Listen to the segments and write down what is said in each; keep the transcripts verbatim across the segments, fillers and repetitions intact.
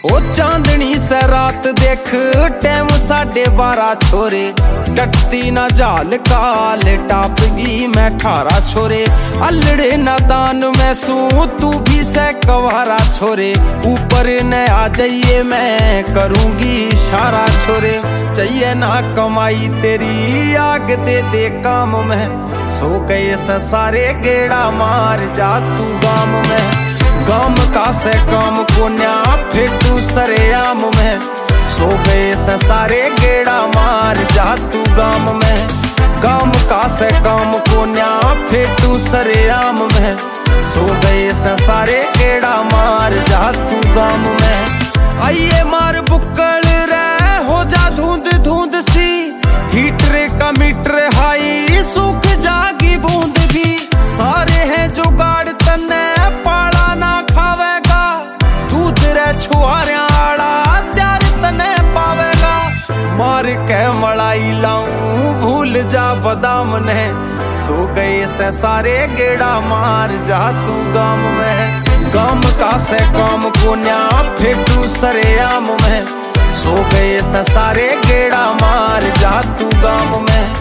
ओ चांदनी से रात देख टैम साढ़े बारह छोरे, डटती ना जाल काल टाप गई मैं ठारा छोरे। अल्लड़े नादान में सू तू भी से कवारा छोरे, ऊपर न आ जाइए मैं करूंगी इशारा छोरे। चाहिए ना कमाई तेरी आग दे दे काम में, सो गए से सारे गेड़ा मार जा तू गाम में। गाम का से काम को न्या फेटू सरेआम में, सो गए से सारे गेड़ा मार जा तू गाम में। गाम का से काम को न्या फेटू सरेआम में, सो गए से सारे गेड़ा मार जा तू गाम में। आइए मार बुक्कड़ रे हो जा धुंध धुंध सी, हीटर का मीटर हाई सूख जागी बूंद भी। सारे हैं जुगाड़ तने पाला ना खावेगा, दूध रे छुआरिया आड़ा त्यार तने पावेगा। मार के मलाई लाऊं भूल जा बादाम ने, सो गए से सारे गेड़ा मार जा तू गाम में। गाम का से काम को न्या फेटू सरेआम में, सो गए से सारे गेड़ा मार जा तू गाम में।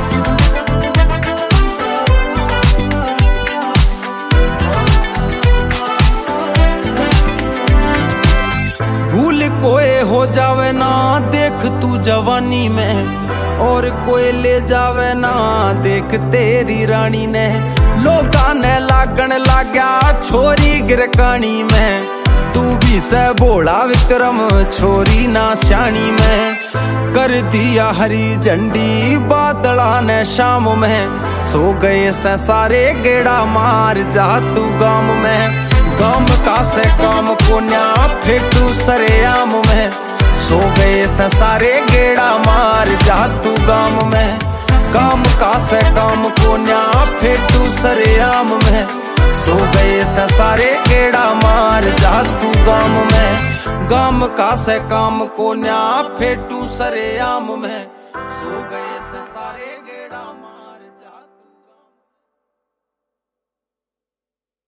भूल कोई हो जावे ना देख तू जवानी में, और कोई ले जावे ना देख तेरी रानी ने। लोगा ने लागण लाग्या छोरी गिरकानी में, तू भी से बोला विक्रम छोरी ना श्याणी में। कर दिया हरी झंडी बादला ने शाम में, सो गए से सारे गेड़ा मार जा तू गाम में। गाम का से काम को न्या फेटू सरेआम में, सो गए से सारे गेड़ा मार जा तू गाम में। गाम का से काम को न्या फेटू सरेआम में, सो गए से सारे गेड़ा मार जा तू गाम में। गाम का से काम को न्या फेटू सरेआम में, सो गए से सारे गेड़ा